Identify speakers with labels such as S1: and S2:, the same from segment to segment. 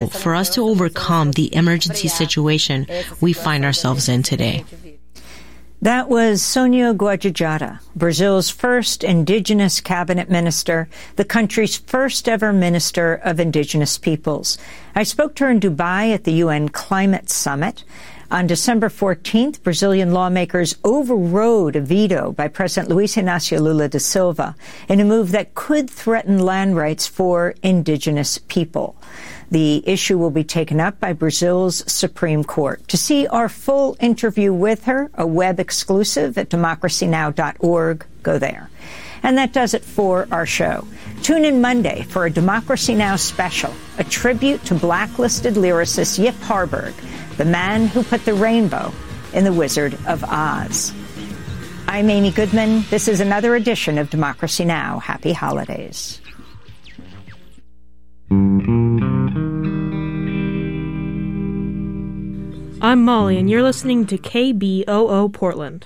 S1: for us to overcome the emergency situation we find ourselves in today.
S2: That was Sonia Guajajara, Brazil's first indigenous cabinet minister, the country's first ever minister of indigenous peoples. I spoke to her in Dubai at the UN Climate Summit. On December 14th, Brazilian lawmakers overrode a veto by President Luiz Inácio Lula da Silva in a move that could threaten land rights for indigenous people. The issue will be taken up by Brazil's Supreme Court. To see our full interview with her, a web exclusive at democracynow.org, go there. And that does it for our show. Tune in Monday for a Democracy Now! Special, a tribute to blacklisted lyricist Yip Harburg, the man who put the rainbow in The Wizard of Oz. I'm Amy Goodman. This is another edition of Democracy Now! Happy holidays.
S3: I'm Molly, and you're listening to KBOO Portland.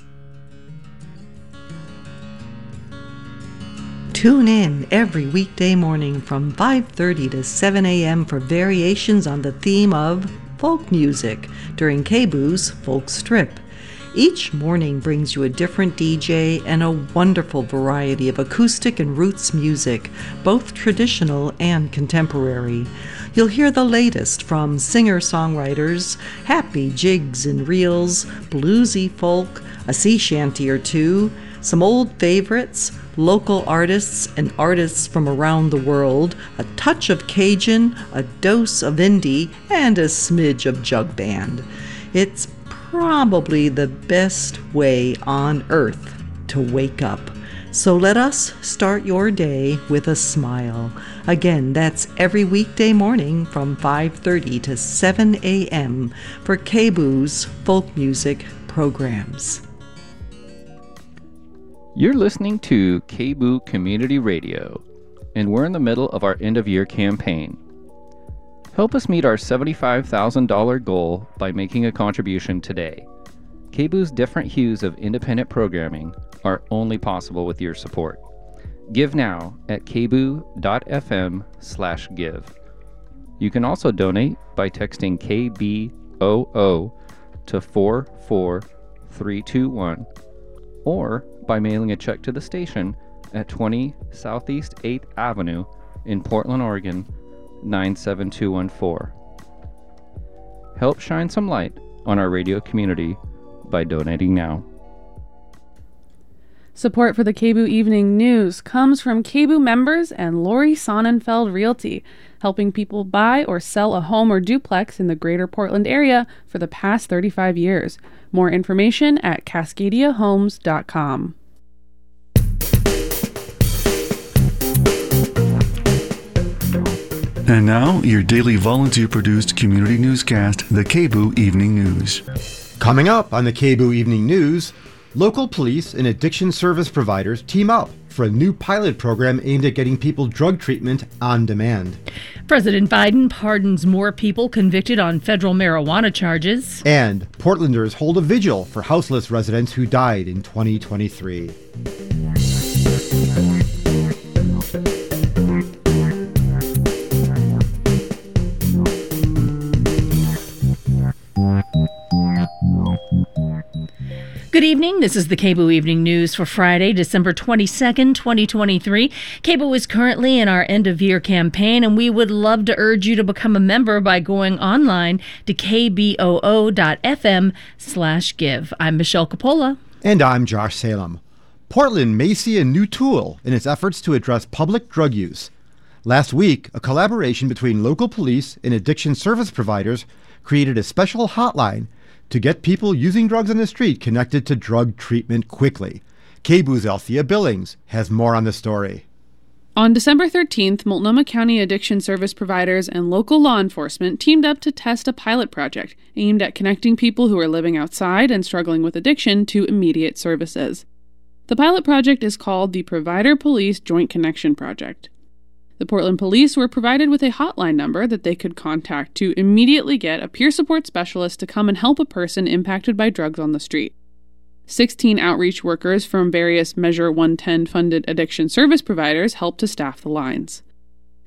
S4: Tune in every weekday morning from 5:30 to 7 a.m. for variations on the theme of folk music during KBOO's Folk Strip. Each morning brings you a different DJ and a wonderful variety of acoustic and roots music, both traditional and contemporary. You'll hear the latest from singer-songwriters, happy jigs and reels, bluesy folk, a sea shanty or two, some old favorites, local artists and artists from around the world, a touch of Cajun, a dose of indie, and a smidge of jug band. It's probably the best way on earth to wake up. So let us start your day with a smile. Again, that's every weekday morning from 5:30 to 7 a.m. for KBOO's folk music programs.
S5: You're listening to KBOO Community Radio, and we're in the middle of our end-of-year campaign. Help us meet our $75,000 goal by making a contribution today. KBOO's different hues of independent programming are only possible with your support. Give now at kboo.fm/give. You can also donate by texting KBOO to 44321 or by mailing a check to the station at 20 Southeast 8th Avenue in Portland, Oregon, 97214. Help shine some light on our radio community by donating now.
S6: Support for the KBOO Evening News comes from KBOO members and Lori Sonnenfeld Realty, helping people buy or sell a home or duplex in the greater Portland area for the past 35 years. More information at cascadiahomes.com.
S7: And now, your daily volunteer-produced community newscast, the KBOO Evening News.
S8: Coming up on the KBOO Evening News, local police and addiction service providers team up for a new pilot program aimed at getting people drug treatment on demand.
S9: President Biden pardons more people convicted on federal marijuana charges.
S8: And Portlanders hold a vigil for houseless residents who died in 2023.
S9: Good evening. This is the KBOO Evening News for Friday, December 22nd, 2023. KBOO is currently in our end-of-year campaign, and we would love to urge you to become a member by going online to kboo.fm/give. I'm Michelle Coppola.
S8: And I'm Josh Salem. Portland may see a new tool in its efforts to address public drug use. Last week, a collaboration between local police and addiction service providers created a special hotline to get people using drugs on the street connected to drug treatment quickly. KBOO's Althea Billings has more on the story.
S6: On December 13th, Multnomah County addiction service providers and local law enforcement teamed up to test a pilot project aimed at connecting people who are living outside and struggling with addiction to immediate services. The pilot project is called the Provider Police Joint Connection Project. The Portland Police were provided with a hotline number that they could contact to immediately get a peer support specialist to come and help a person impacted by drugs on the street. 16 outreach workers from various Measure 110 funded addiction service providers helped to staff the lines.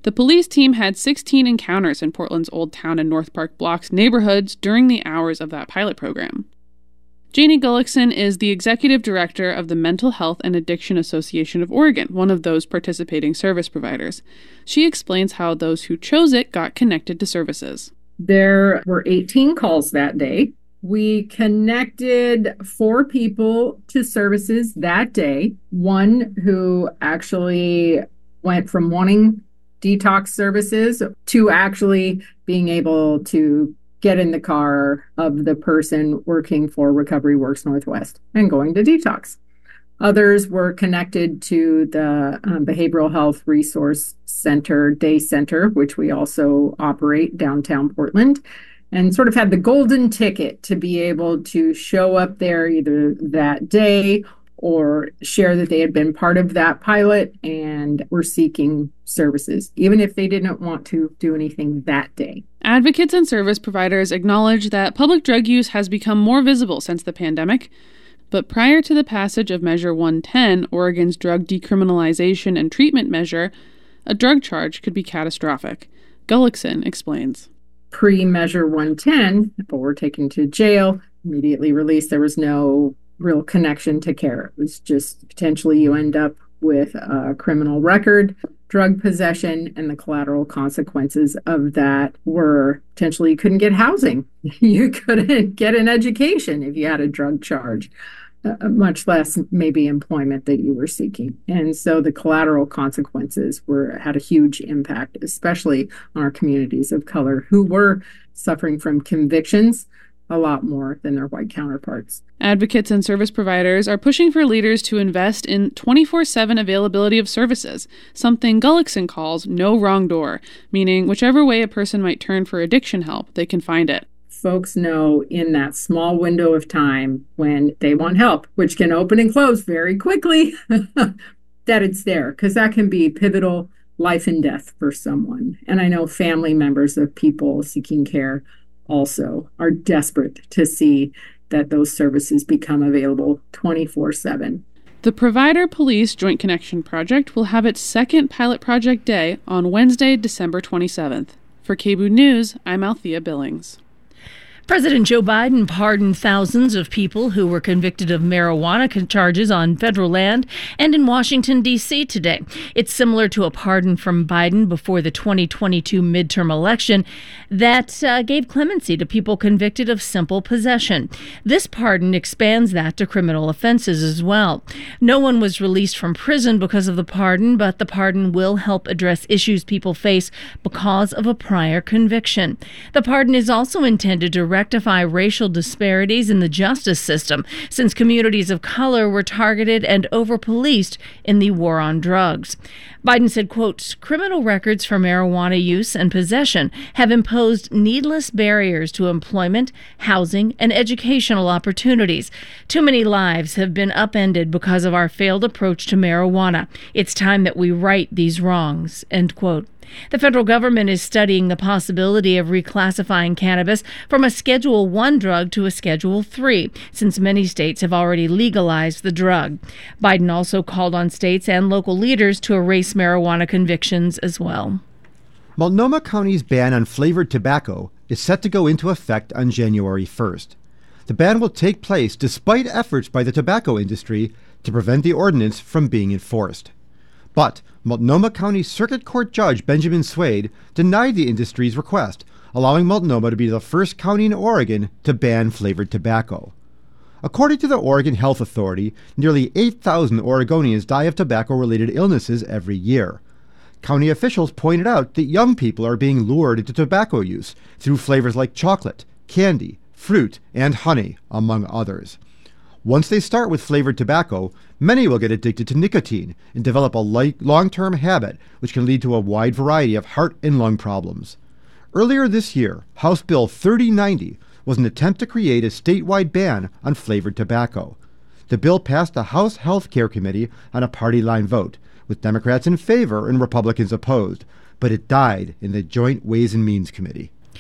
S6: The police team had 16 encounters in Portland's Old Town and North Park Blocks neighborhoods during the hours of that pilot program. Janie Gullickson is the executive director of the Mental Health and Addiction Association of Oregon, one of those participating service providers. She explains how those who chose it got connected to services.
S10: There were 18 calls that day. We connected 4 people to services that day. One who actually went from wanting detox services to actually being able to get in the car of the person working for Recovery Works Northwest and going to detox. Others were connected to the Behavioral Health Resource Center, Day Center, which we also operate downtown Portland, and sort of had the golden ticket to be able to show up there either that day or share that they had been part of that pilot and were seeking services, even if they didn't want to do anything that day.
S6: Advocates and service providers acknowledge that public drug use has become more visible since the pandemic, but prior to the passage of Measure 110, Oregon's drug decriminalization and treatment measure, a drug charge could be catastrophic. Gullickson explains.
S10: Pre-Measure 110, people were taken to jail, immediately released. There was no real connection to care. It was just potentially you end up with a criminal record, drug possession, and the collateral consequences of that were potentially you couldn't get housing. You couldn't get an education if you had a drug charge, much less maybe employment that you were seeking. And so the collateral consequences had a huge impact, especially on our communities of color who were suffering from convictions a lot more than their white counterparts.
S6: Advocates and service providers are pushing for leaders to invest in 24/7 availability of services, something Gullickson calls no wrong door, meaning whichever way a person might turn for addiction help, they can find it.
S10: Folks know in that small window of time when they want help, which can open and close very quickly, that it's there, because that can be pivotal life and death for someone. And I know family members of people seeking care also are desperate to see that those services become available 24/7.
S6: The Provider Police Joint Connection Project will have its second pilot project day on Wednesday, December 27th. For KBOO News, I'm Althea Billings.
S9: President Joe Biden pardoned thousands of people who were convicted of marijuana charges on federal land and in Washington, D.C. today. It's similar to a pardon from Biden before the 2022 midterm election that gave clemency to people convicted of simple possession. This pardon expands that to criminal offenses as well. No one was released from prison because of the pardon, but the pardon will help address issues people face because of a prior conviction. The pardon is also intended to rectify racial disparities in the justice system, since communities of color were targeted and over-policed in the war on drugs. Biden said, quote, criminal records for marijuana use and possession have imposed needless barriers to employment, housing, and educational opportunities. Too many lives have been upended because of our failed approach to marijuana. It's time that we right these wrongs, end quote. The federal government is studying the possibility of reclassifying cannabis from a Schedule I drug to a Schedule III, since many states have already legalized the drug. Biden also called on states and local leaders to erase marijuana convictions as well.
S8: Multnomah County's ban on flavored tobacco is set to go into effect on January 1st. The ban will take place despite efforts by the tobacco industry to prevent the ordinance from being enforced. But Multnomah County Circuit Court Judge Benjamin Swade denied the industry's request, allowing Multnomah to be the first county in Oregon to ban flavored tobacco. According to the Oregon Health Authority, nearly 8,000 Oregonians die of tobacco-related illnesses every year. County officials pointed out that young people are being lured into tobacco use through flavors like chocolate, candy, fruit, and honey, among others. Once they start with flavored tobacco, many will get addicted to nicotine and develop a long-term habit, which can lead to a wide variety of heart and lung problems. Earlier this year, House Bill 3090 was an attempt to create a statewide ban on flavored tobacco. The bill passed the House Health Care Committee on a party-line vote, with Democrats in favor and Republicans opposed, but it died in the Joint Ways and Means Committee.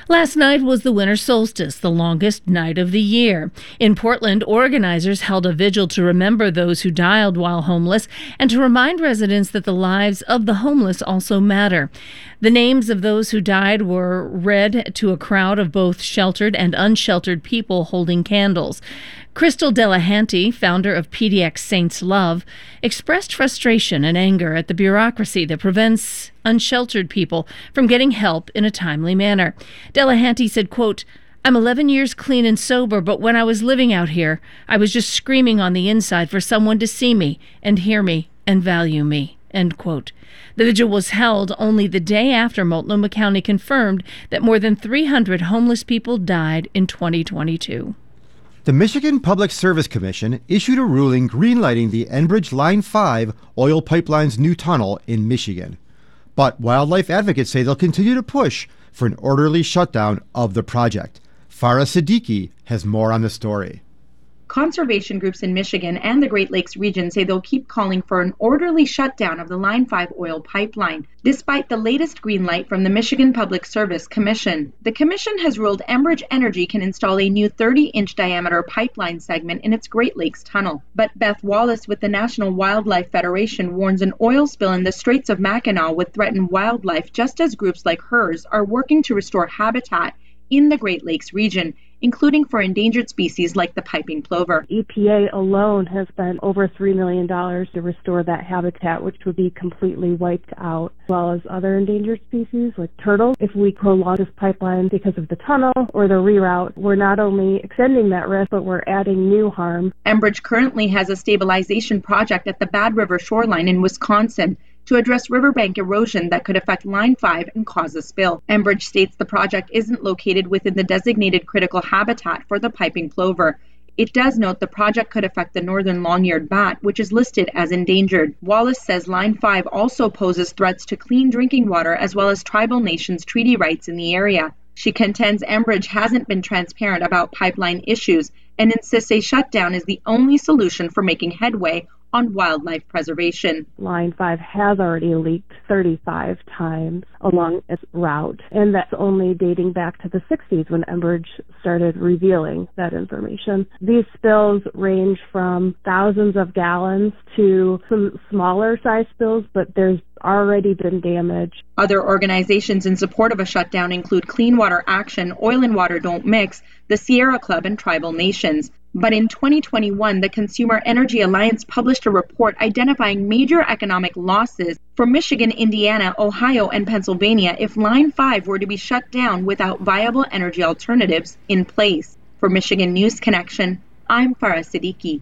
S9: Last night was the winter solstice, the longest night of the year. In Portland, organizers held a vigil to remember those who died while homeless and to remind residents that the lives of the homeless also matter. The names of those who died were read to a crowd of both sheltered and unsheltered people holding candles. Crystal Delahanty, founder of PDX Saints Love, expressed frustration and anger at the bureaucracy that prevents unsheltered people from getting help in a timely manner. Delahanty said, quote, "I'm 11 years clean and sober, but when I was living out here, I was just screaming on the inside for someone to see me and hear me and value me." End quote. The vigil was held only the day after Multnomah County confirmed that more than 300 homeless people died in 2022.
S8: The Michigan Public Service Commission issued a ruling greenlighting the Enbridge Line 5 oil pipeline's new tunnel in Michigan. But wildlife advocates say they'll continue to push for an orderly shutdown of the project. Farah Siddiqui has more on the story.
S11: Conservation groups in Michigan and the Great Lakes region say they'll keep calling for an orderly shutdown of the Line 5 oil pipeline, despite the latest green light from the Michigan Public Service Commission. The commission has ruled Enbridge Energy can install a new 30-inch diameter pipeline segment in its Great Lakes tunnel. But Beth Wallace with the National Wildlife Federation warns an oil spill in the Straits of Mackinac would threaten wildlife, just as groups like hers are working to restore habitat in the Great Lakes region, including for endangered species like the piping plover.
S12: EPA alone has spent over $3 million to restore that habitat, which would be completely wiped out, as well as other endangered species like turtles. If we prolong this pipeline because of the tunnel or the reroute, we're not only extending that risk, but we're adding new harm.
S11: Enbridge currently has a stabilization project at the Bad River shoreline in Wisconsin to address riverbank erosion that could affect Line 5 and cause a spill. Enbridge states the project isn't located within the designated critical habitat for the piping plover. It does note the project could affect the northern long-eared bat, which is listed as endangered. Wallace says Line 5 also poses threats to clean drinking water as well as tribal nations' treaty rights in the area. She contends Enbridge hasn't been transparent about pipeline issues and insists a shutdown is the only solution for making headway on wildlife preservation.
S12: Line 5 has already leaked 35 times along its route, and that's only dating back to the 60s when Enbridge started revealing that information. These spills range from thousands of gallons to some smaller size spills, but there's already been damage.
S11: Other organizations in support of a shutdown include Clean Water Action, Oil and Water Don't Mix, the Sierra Club, and tribal nations. But in 2021, the Consumer Energy Alliance published a report identifying major economic losses for Michigan, Indiana, Ohio, and Pennsylvania if Line 5 were to be shut down without viable energy alternatives in place. For Michigan News Connection, I'm Farah Siddiqui.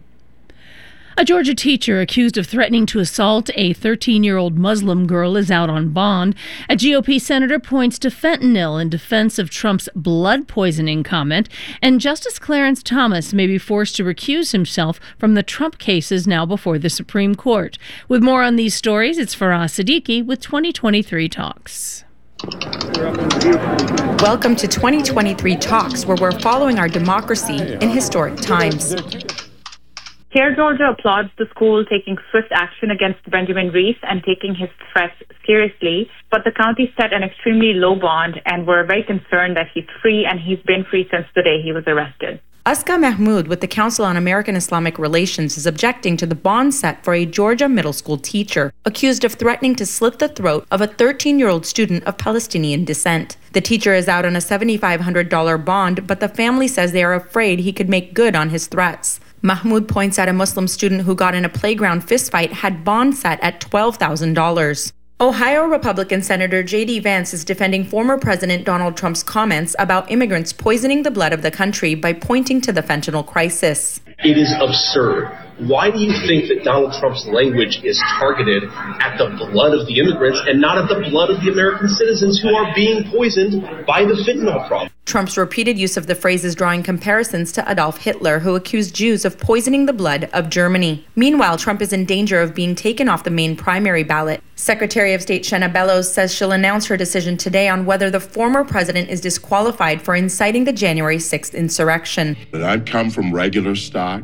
S9: A Georgia teacher accused of threatening to assault a 13-year-old Muslim girl is out on bond. A GOP senator points to fentanyl in defense of Trump's blood poisoning comment, and Justice Clarence Thomas may be forced to recuse himself from the Trump cases now before the Supreme Court. With more on these stories, it's Farah Siddiqui with 2023 Talks.
S11: Welcome to 2023 Talks, where we're following our democracy in historic times.
S13: CARE Georgia applauds the school taking swift action against Benjamin Reese and taking his threats seriously, but the county set an extremely low bond and were very concerned that he's free, and he's been free since the day he was arrested.
S11: Aska Mahmood with the Council on American Islamic Relations is objecting to the bond set for a Georgia middle school teacher accused of threatening to slit the throat of a 13-year-old student of Palestinian descent. The teacher is out on a $7,500 bond, but the family says they are afraid he could make good on his threats. Mahmoud points out a Muslim student who got in a playground fistfight had bond set at $12,000. Ohio Republican Senator J.D. Vance is defending former President Donald Trump's comments about immigrants poisoning the blood of the country by pointing to the fentanyl crisis.
S14: It is absurd. Why do you think that Donald Trump's language is targeted at the blood of the immigrants and not at the blood of the American citizens who are being poisoned by the fentanyl problem?
S11: Trump's repeated use of the phrase is drawing comparisons to Adolf Hitler, who accused Jews of poisoning the blood of Germany. Meanwhile, Trump is in danger of being taken off the Maine primary ballot. Secretary of State Shenna Bellows says she'll announce her decision today on whether the former president is disqualified for inciting the January 6th insurrection.
S15: I've come from regular stock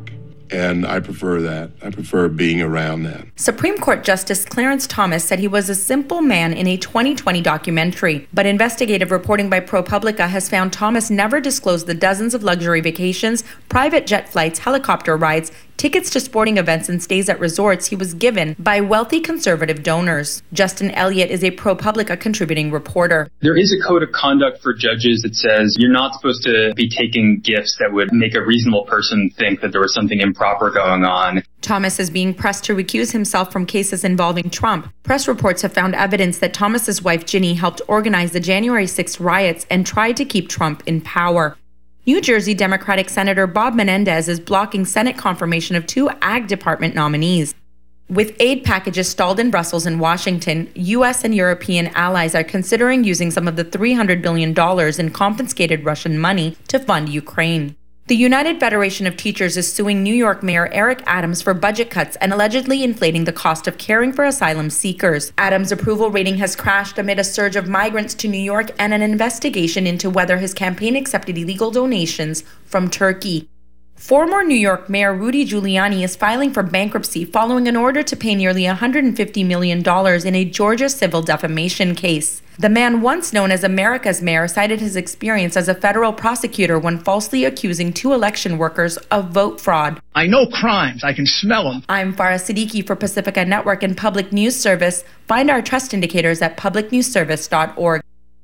S15: And I prefer that. I prefer being around that.
S16: Supreme Court Justice Clarence Thomas said he was a simple man in a 2020 documentary, but investigative reporting by ProPublica has found Thomas never disclosed the dozens of luxury vacations, private jet flights, helicopter rides, tickets to sporting events, and stays at resorts he was given by wealthy conservative donors. Justin Elliott is a ProPublica contributing reporter.
S17: There is a code of conduct for judges that says you're not supposed to be taking gifts that would make a reasonable person think that there was something improper going on.
S16: Thomas is being pressed to recuse himself from cases involving Trump. Press reports have found evidence that Thomas's wife Ginny helped organize the January 6th riots and tried to keep Trump in power. New Jersey Democratic Senator Bob Menendez is blocking Senate confirmation of 2 Ag Department nominees. With aid packages stalled in Brussels and Washington, U.S. and European allies are considering using some of the $300 billion in confiscated Russian money to fund Ukraine. The United Federation of Teachers is suing New York Mayor Eric Adams for budget cuts and allegedly inflating the cost of caring for asylum seekers. Adams' approval rating has crashed amid a surge of migrants to New York and an investigation into whether his campaign accepted illegal donations from Turkey. Former New York Mayor Rudy Giuliani is filing for bankruptcy following an order to pay nearly $150 million in a Georgia civil defamation case. The man, once known as America's mayor, cited his experience as a federal prosecutor when falsely accusing 2 election workers of vote fraud.
S18: I know crimes. I can smell them.
S16: I'm Farah Siddiqui for Pacifica Network and Public News Service. Find our trust indicators at publicnewsservice.org.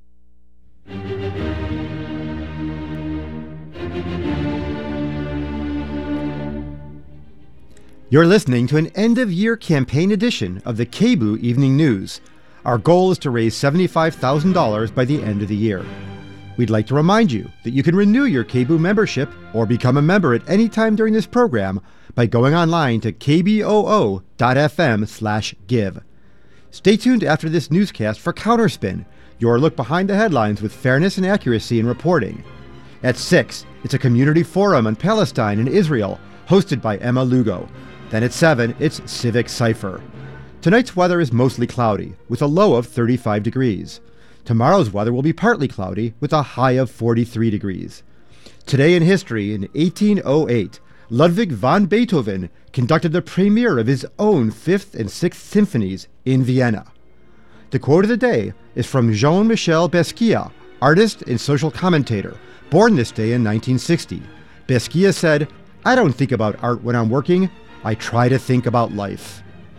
S8: You're listening to an end-of-year campaign edition of the KBOO Evening News. Our goal is to raise $75,000 by the end of the year. We'd like to remind you that you can renew your KBOO membership or become a member at any time during this program by going online to kboo.fm/give. Stay tuned after this newscast for Counterspin, your look behind the headlines with fairness and accuracy in reporting. At 6, it's a community forum on Palestine and Israel, hosted by Emma Lugo. Then at 7, it's Civic Cipher. Tonight's weather is mostly cloudy, with a low of 35 degrees. Tomorrow's weather will be partly cloudy, with a high of 43 degrees. Today in history, in 1808, Ludwig van Beethoven conducted the premiere of his own 5th and 6th symphonies in Vienna. The quote of the day is from Jean-Michel Basquiat, artist and social commentator, born this day in 1960. Basquiat said, "I don't think about art when I'm working. I try to think about life."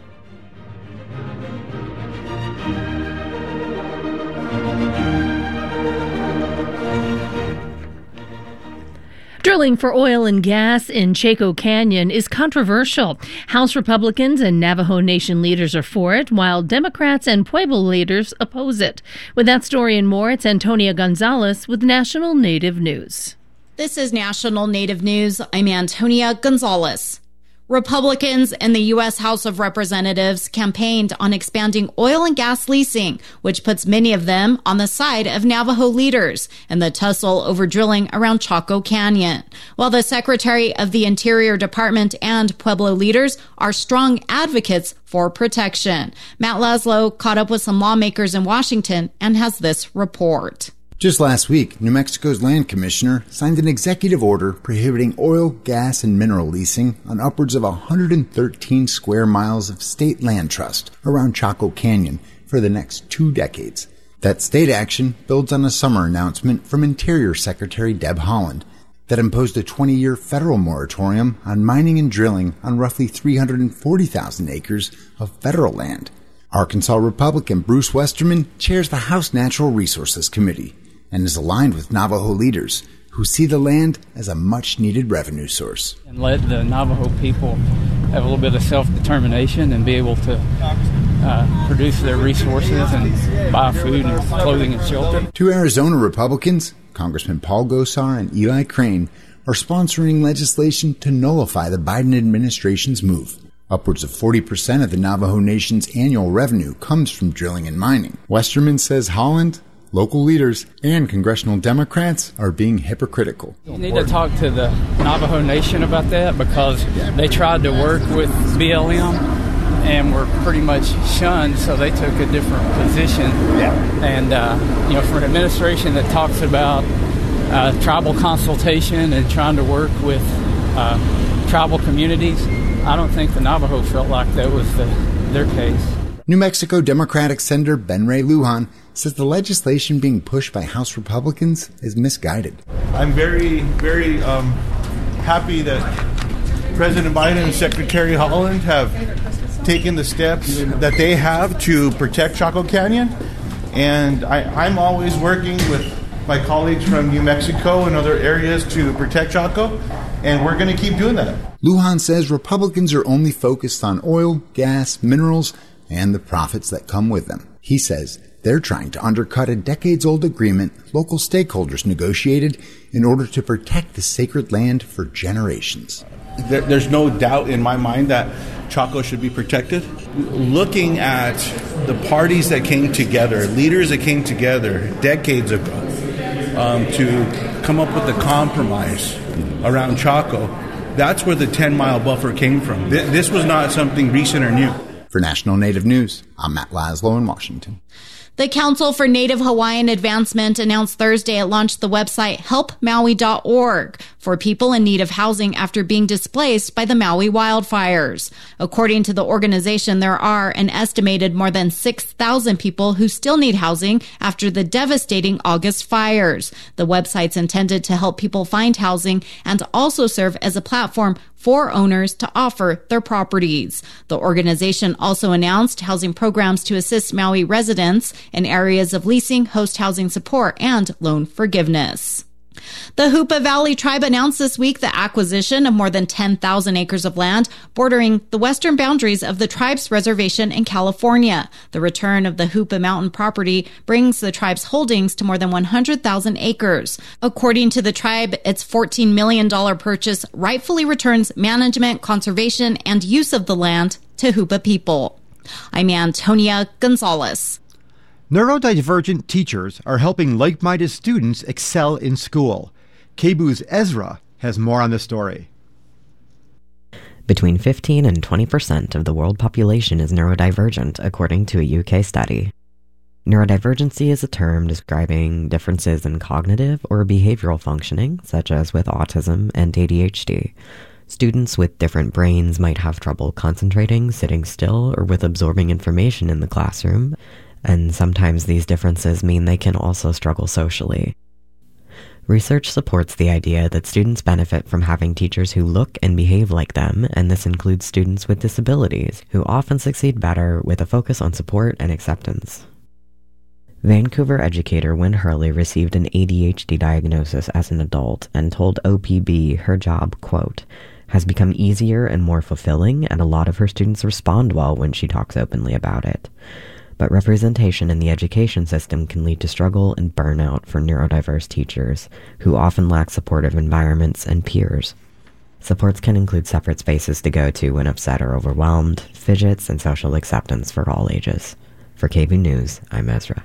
S9: Drilling for oil and gas in Chaco Canyon is controversial. House Republicans and Navajo Nation leaders are for it, while Democrats and Pueblo leaders oppose it. With that story and more, it's Antonia Gonzalez with National Native News.
S19: This is National Native News. I'm Antonia Gonzalez. Republicans in the U.S. House of Representatives campaigned on expanding oil and gas leasing, which puts many of them on the side of Navajo leaders in the tussle over drilling around Chaco Canyon, while the Secretary of the Interior Department and Pueblo leaders are strong advocates for protection. Matt Laszlo caught up with some lawmakers in Washington and has this report.
S20: Just last week, New Mexico's land commissioner signed an executive order prohibiting oil, gas, and mineral leasing on upwards of 113 square miles of state land trust around Chaco Canyon for the next 2 decades. That state action builds on a summer announcement from Interior Secretary Deb Haaland that imposed a 20-year federal moratorium on mining and drilling on roughly 340,000 acres of federal land. Arkansas Republican Bruce Westerman chairs the House Natural Resources Committee and is aligned with Navajo leaders who see the land as a much-needed revenue source.
S21: And let the Navajo people have a little bit of self-determination and be able to produce their resources and buy food and clothing and shelter.
S20: 2 Arizona Republicans, Congressman Paul Gosar and Eli Crane, are sponsoring legislation to nullify the Biden administration's move. Upwards of 40% of the Navajo Nation's annual revenue comes from drilling and mining. Westerman says Haaland, local leaders, and congressional Democrats are being hypocritical.
S21: You need to talk to the Navajo Nation about that because they tried to work with BLM and were pretty much shunned, so they took a different position. And, for an administration that talks about tribal consultation and trying to work with tribal communities. I don't think the Navajo felt like that was their case.
S20: New Mexico Democratic Senator Ben Ray Lujan says the legislation being pushed by House Republicans is misguided.
S1: I'm very, very happy that President Biden and Secretary Haaland have taken the steps that they have to protect Chaco Canyon. And I'm always working with my colleagues from New Mexico and other areas to protect Chaco, and we're going to keep doing that.
S20: Lujan says Republicans are only focused on oil, gas, minerals, and the profits that come with them. He says they're trying to undercut a decades-old agreement local stakeholders negotiated in order to protect the sacred land for generations.
S1: There's no doubt in my mind that Chaco should be protected. Looking at the parties that came together, leaders that came together decades ago to come up with a compromise around Chaco, that's where the 10-mile buffer came from. This was not something recent or new.
S20: For National Native News, I'm Matt Laszlo in Washington.
S19: The Council for Native Hawaiian Advancement announced Thursday it launched the website helpmaui.org for people in need of housing after being displaced by the Maui wildfires. According to the organization, there are an estimated more than 6,000 people who still need housing after the devastating August fires. The website's intended to help people find housing and also serve as a platform for owners to offer their properties. The organization also announced housing programs to assist Maui residents in areas of leasing, host housing support, and loan forgiveness. The Hoopa Valley Tribe announced this week the acquisition of more than 10,000 acres of land bordering the western boundaries of the tribe's reservation in California. The return of the Hoopa Mountain property brings the tribe's holdings to more than 100,000 acres. According to the tribe, its $14 million purchase rightfully returns management, conservation, and use of the land to Hoopa people. I'm Antonia Gonzalez.
S8: Neurodivergent teachers are helping like-minded students excel in school. KBOO's Ezra has more on the story.
S22: Between 15 and 20% of the world population is neurodivergent, according to a UK study. Neurodivergency is a term describing differences in cognitive or behavioral functioning, such as with autism and ADHD. Students with different brains might have trouble concentrating, sitting still, or with absorbing information in the classroom, and sometimes these differences mean they can also struggle socially. Research supports the idea that students benefit from having teachers who look and behave like them, and this includes students with disabilities, who often succeed better with a focus on support and acceptance. Vancouver educator Wynne Hurley received an ADHD diagnosis as an adult and told OPB her job, quote, has become easier and more fulfilling, and a lot of her students respond well when she talks openly about it. But representation in the education system can lead to struggle and burnout for neurodiverse teachers, who often lack supportive environments and peers. Supports can include separate spaces to go to when upset or overwhelmed, fidgets, and social acceptance for all ages. For KBOO News, I'm Ezra.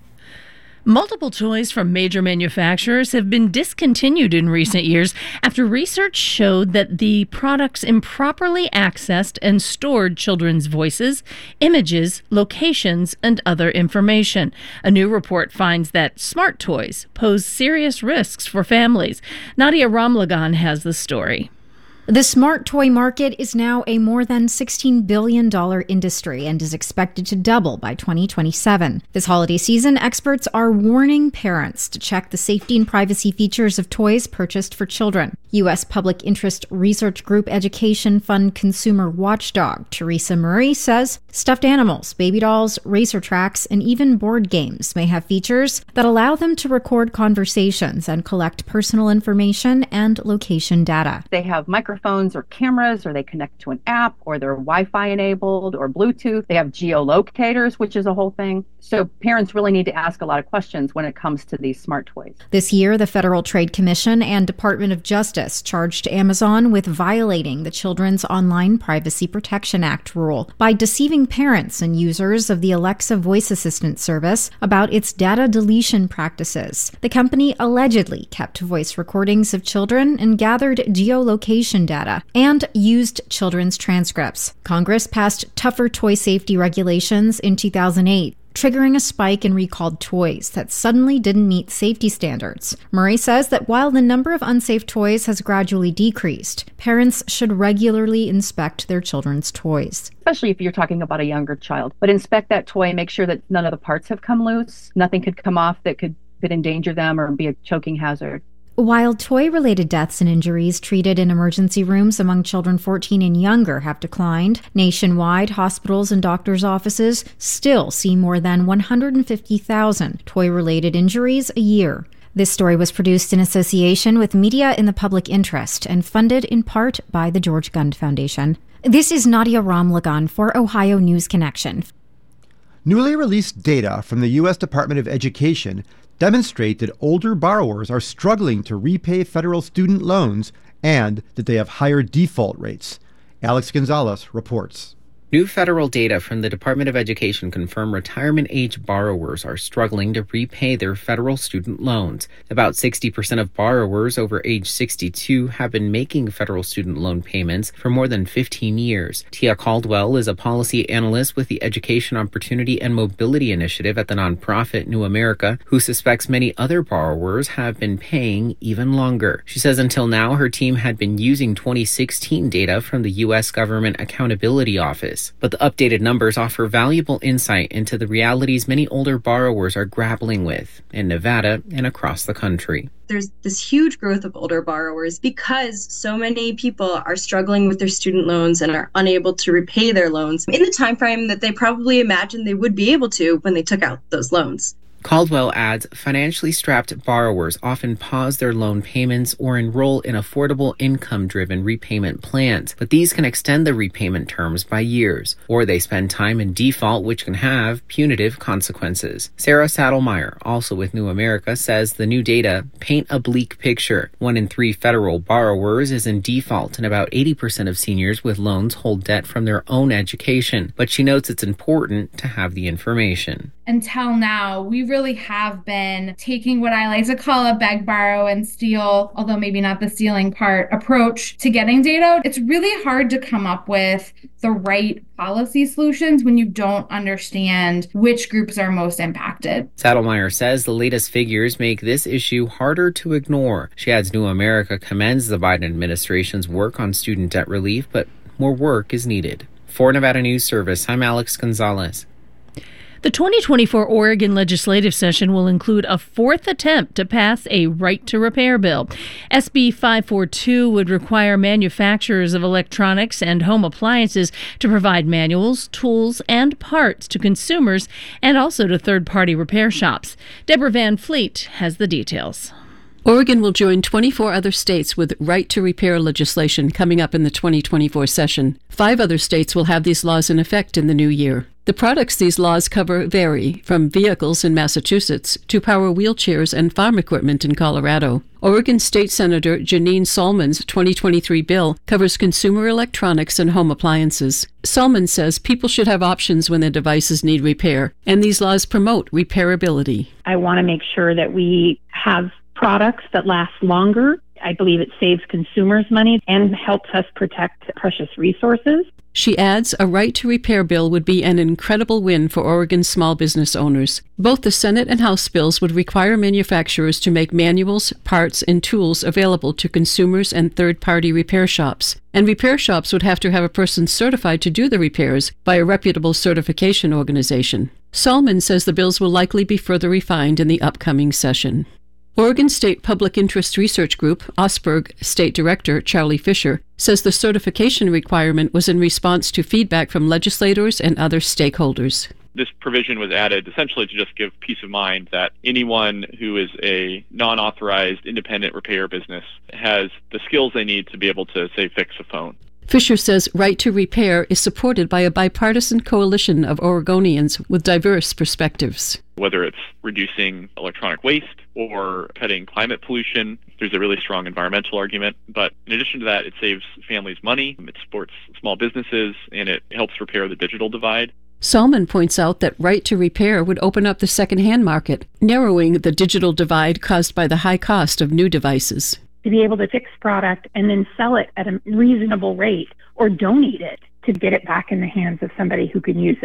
S9: Multiple toys from major manufacturers have been discontinued in recent years after research showed that the products improperly accessed and stored children's voices, images, locations, and other information. A new report finds that smart toys pose serious risks for families. Nadia Ramlagan has the story.
S23: The smart toy market is now a more than $16 billion industry and is expected to double by 2027. This holiday season, experts are warning parents to check the safety and privacy features of toys purchased for children. U.S. public interest research group Education Fund consumer watchdog Teresa Murray says stuffed animals, baby dolls, racer tracks, and even board games may have features that allow them to record conversations and collect personal information and location data.
S24: They have microphones or cameras, or they connect to an app, or they're Wi-Fi enabled or Bluetooth. They have geolocators, which is a whole thing. So parents really need to ask a lot of questions when it comes to these smart toys.
S23: This year, the Federal Trade Commission and Department of Justice charged Amazon with violating the Children's Online Privacy Protection Act rule by deceiving parents and users of the Alexa voice assistant service about its data deletion practices. The company allegedly kept voice recordings of children and gathered geolocation data and used children's transcripts. Congress passed tougher toy safety regulations in 2008. triggering a spike in recalled toys that suddenly didn't meet safety standards. Murray says that while the number of unsafe toys has gradually decreased, parents should regularly inspect their children's toys.
S24: Especially if you're talking about a younger child. But inspect that toy, make sure that none of the parts have come loose. Nothing could come off that could endanger them or be a choking hazard.
S23: While toy-related deaths and injuries treated in emergency rooms among children 14 and younger have declined, nationwide, hospitals and doctors' offices still see more than 150,000 toy-related injuries a year. This story was produced in association with Media in the Public Interest and funded in part by the George Gund Foundation. This is Nadia Ramlagan for Ohio News Connection.
S8: Newly released data from the U.S. Department of Education demonstrate that older borrowers are struggling to repay federal student loans and that they have higher default rates. Alex Gonzalez reports.
S2: New federal data from the Department of Education confirm retirement-age borrowers are struggling to repay their federal student loans. About 60% of borrowers over age 62 have been making federal student loan payments for more than 15 years. Tia Caldwell is a policy analyst with the Education Opportunity and Mobility Initiative at the nonprofit New America, who suspects many other borrowers have been paying even longer. She says until now, her team had been using 2016 data from the U.S. Government Accountability Office. But the updated numbers offer valuable insight into the realities many older borrowers are grappling with in Nevada and across the country.
S3: There's this huge growth of older borrowers because so many people are struggling with their student loans and are unable to repay their loans in the time frame that they probably imagined they would be able to when they took out those loans.
S2: Caldwell adds, financially strapped borrowers often pause their loan payments or enroll in affordable income-driven repayment plans, but these can extend the repayment terms by years, or they spend time in default, which can have punitive consequences. Sarah Saddlemeyer, also with New America, says the new data paint a bleak picture. 1 in 3 federal borrowers is in default, and about 80% of seniors with loans hold debt from their own education, but she notes it's important to have the information.
S4: Until now, we really have been taking what I like to call a beg, borrow, and steal, although maybe not the stealing part, approach to getting data. It's really hard to come up with the right policy solutions when you don't understand which groups are most impacted.
S2: Saddlemeyer says the latest figures make this issue harder to ignore. She adds New America commends the Biden administration's work on student debt relief, but more work is needed. For Nevada News Service, I'm Alex Gonzalez.
S9: The 2024 Oregon legislative session will include a 4th attempt to pass a right to repair bill. SB 542 would require manufacturers of electronics and home appliances to provide manuals, tools, and parts to consumers and also to third-party repair shops. Deborah Van Fleet has the details.
S5: Oregon will join 24 other states with right to repair legislation coming up in the 2024 session. 5 other states will have these laws in effect in the new year. The products these laws cover vary from vehicles in Massachusetts to power wheelchairs and farm equipment in Colorado. Oregon State Senator Janine Solomons' 2023 bill covers consumer electronics and home appliances. Solomons says people should have options when their devices need repair, and these laws promote repairability.
S25: I want to make sure that we have products that last longer. I believe it saves consumers money and helps us protect precious resources.
S5: She adds a right to repair bill would be an incredible win for Oregon's small business owners. Both the Senate and House bills would require manufacturers to make manuals, parts, and tools available to consumers and third-party repair shops. And repair shops would have to have a person certified to do the repairs by a reputable certification organization. Solomon says the bills will likely be further refined in the upcoming session. Oregon State Public Interest Research Group, OSPRG State Director Charlie Fisher, says the certification requirement was in response to feedback from legislators and other stakeholders.
S26: This provision was added essentially to just give peace of mind that anyone who is a non-authorized independent repair business has the skills they need to be able to, say, fix a phone.
S5: Fisher says right to repair is supported by a bipartisan coalition of Oregonians with diverse perspectives.
S26: Whether it's reducing electronic waste or cutting climate pollution, there's a really strong environmental argument. But in addition to that, it saves families money, it supports small businesses, and it helps repair the digital divide.
S5: Solomon points out that right to repair would open up the second-hand market, narrowing the digital divide caused by the high cost of new devices.
S25: To be able to fix product and then sell it at a reasonable rate or donate it to get it back in the hands of somebody who can use it.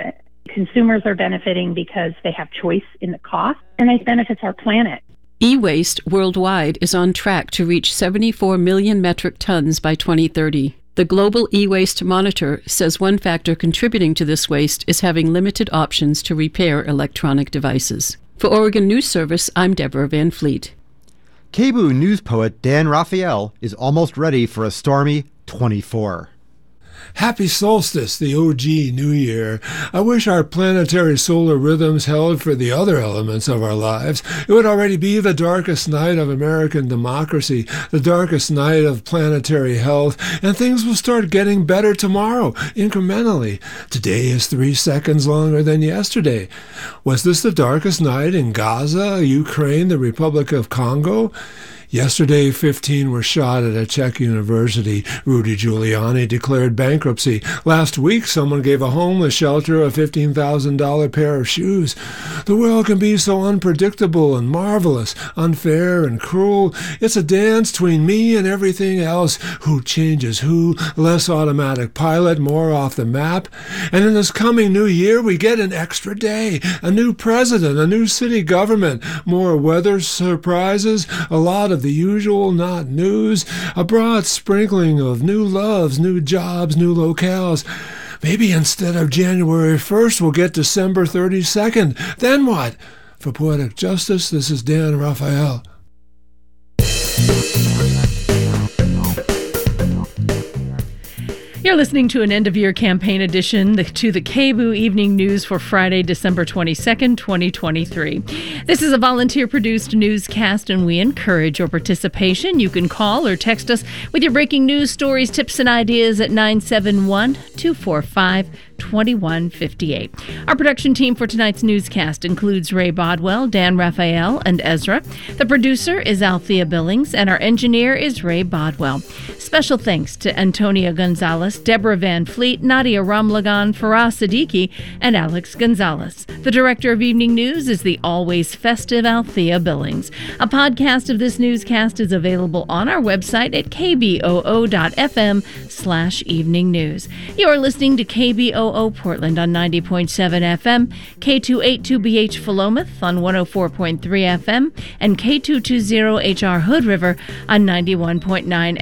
S25: Consumers are benefiting because they have choice in the cost, and it benefits our planet.
S5: E-waste worldwide is on track to reach 74 million metric tons by 2030. The Global E-Waste Monitor says one factor contributing to this waste is having limited options to repair electronic devices. For Oregon News Service, I'm Deborah Van Fleet.
S8: KBOO news poet Dan Raphael is almost ready for a stormy 24.
S6: Happy solstice, the OG New Year. I wish our planetary solar rhythms held for the other elements of our lives. It would already be the darkest night of American democracy, the darkest night of planetary health, and things will start getting better tomorrow, incrementally. Today is 3 seconds longer than yesterday. Was this the darkest night in Gaza, Ukraine, the Republic of Congo? Yesterday, 15 were shot at a Czech university. Rudy Giuliani declared bankruptcy. Last week, someone gave a homeless shelter a $15,000 pair of shoes. The world can be so unpredictable and marvelous, unfair and cruel. It's a dance between me and everything else. Who changes who? Less automatic pilot, more off the map. And in this coming new year, we get an extra day, a new president, a new city government, more weather surprises, a lot of the usual not news, a broad sprinkling of new loves, new jobs, new locales. Maybe instead of January 1st, we'll get December 32nd. Then what? For Poetic Justice, this is Dan Raphael.
S9: You're listening to an end-of-year campaign edition to the KBOO Evening News for Friday, December 22nd, 2023. This is a volunteer-produced newscast, and we encourage your participation. You can call or text us with your breaking news stories, tips, and ideas at 971-245-2158. Our production team for tonight's newscast includes Ray Bodwell, Dan Raphael, and Ezra. The producer is Althea Billings, and our engineer is Ray Bodwell. Special thanks to Antonia Gonzalez, Deborah Van Fleet, Nadia Ramlagan, Farah Siddiqui, and Alex Gonzalez. The director of Evening News is the always festive Althea Billings. A podcast of this newscast is available on our website at kboo.fm/evening news. You're listening to KBOO Portland on 90.7 FM, K282BH Philomath on 104.3 FM, and K220HR Hood River on 91.9